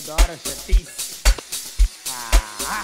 toda hora chatice. Ah.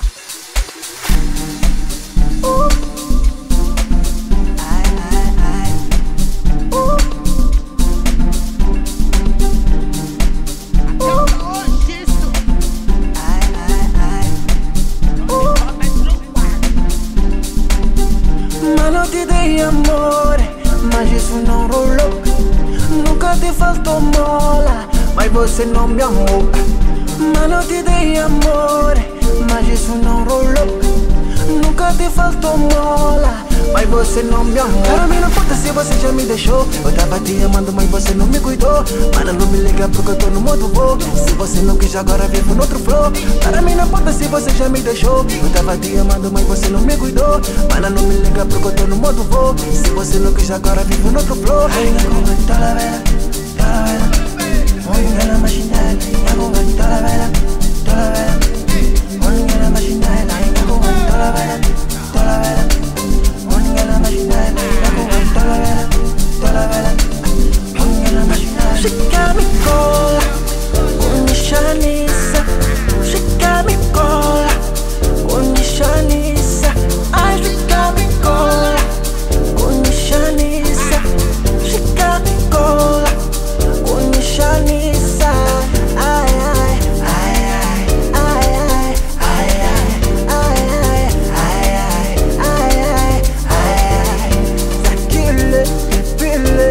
Mano, te dei amore, mas isso não rolou. Nunca te faltou mola, mas você não me amou. Mano, te dei amore, mas isso não rolou. Nunca te faltou mola, mas você não me amou. Para mim não importa se você já me deixou. Eu tava te amando, mas você não me cuidou. Mano, não me liga porque eu tô no modo voo. Se você não quis, agora vivo no outro flow. Para mim não importa se você já me deixou. Eu tava te amando, mas você não me cuidou. Mano, não me liga porque eu tô no modo voo. Se você não quis, agora vivo no outro flow. Toda la vela, toda la vela. Monga la machinella, toda la vela, toda la vela. Monga la machinella, toda la vela, toda la vela. Monga la machinella, toda la vela, toda la vela. Monga la machinella. Chica mi cola, con Shanisa. Chica mi cola, con Shanisa. Ai, chica mi cola, con Shanisa. Chica mi cola, con Shanisa. Ai, ai, ai, ai, ai, ai, ai, ai, ai, ai, ai, ai, ai. Zakile, pepile.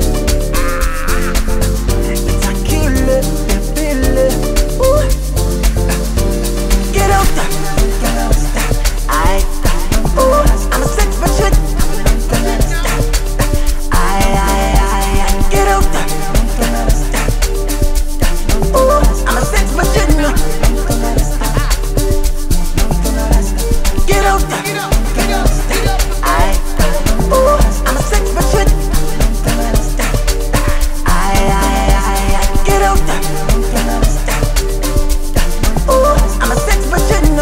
Zakile, pepile. Get out there. Ai, I'm a sex machine. Ai, get out there. I'm a sex machine. Get out there. I'm a sex machine. Get out there. I'm a sex machine.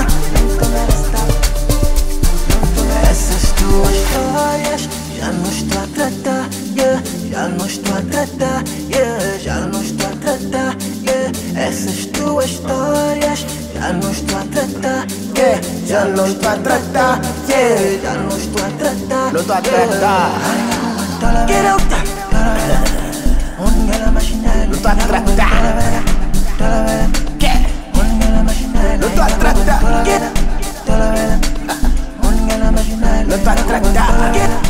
Essas tuas histórias já não estou a tratar, yeah. Já não estou a tratar, yeah. Já não estou a tratar, yeah. Essas tuas histórias já não estou a tratar, yeah. Já não estou a tratar, yeah. Já não estou a tratar, Não estou a tratar. Get out there. Não estou a tratar. Que? Não estou a tratar. Não estou a tratar.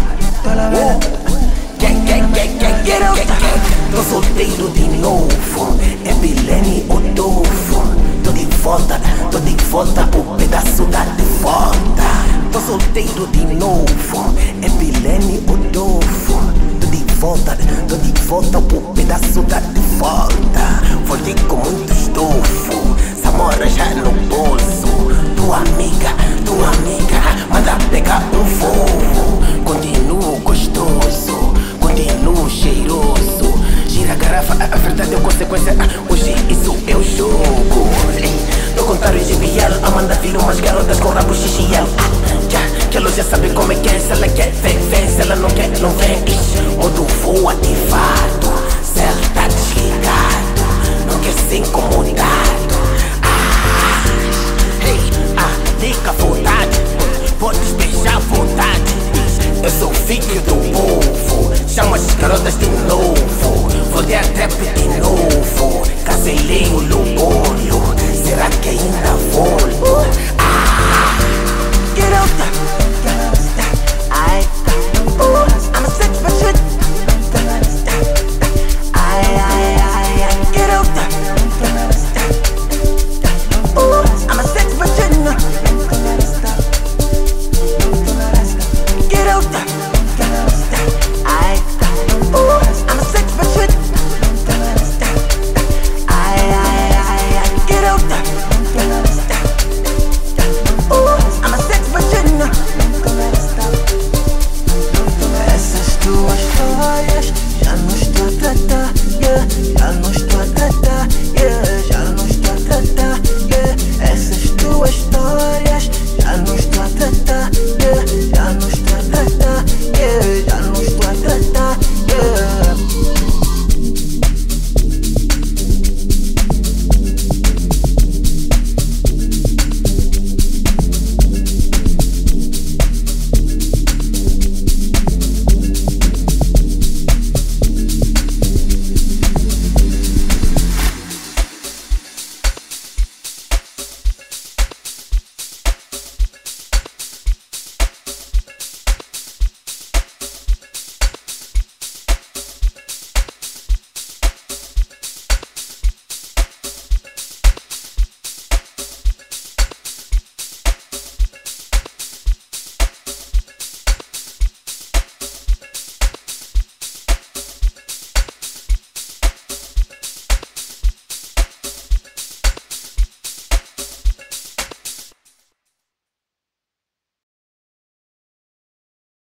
Get out there. Tô solteiro de novo, é Bilene Odolfo. Tô de volta, o pedaço da de volta. Tô solteiro de novo, é Bilene Odolfo. Tô de volta, o pedaço da de volta. Voltei com muito estofo, Samora já no bolso. Tua amiga, manda pegar um voo. Continuo gostoso, continuo cheiroso. Gira a garrafa, a verdade é consequência. Hoje isso é o jogo. Tô contando de biel, Amanda vira umas garotas com rabo xixiel. Que ela já sabe como é que é. Se ela quer, vem, se ela não quer, não vem. Modo voo ativado, céu tá desligado. Não quer se incomodar.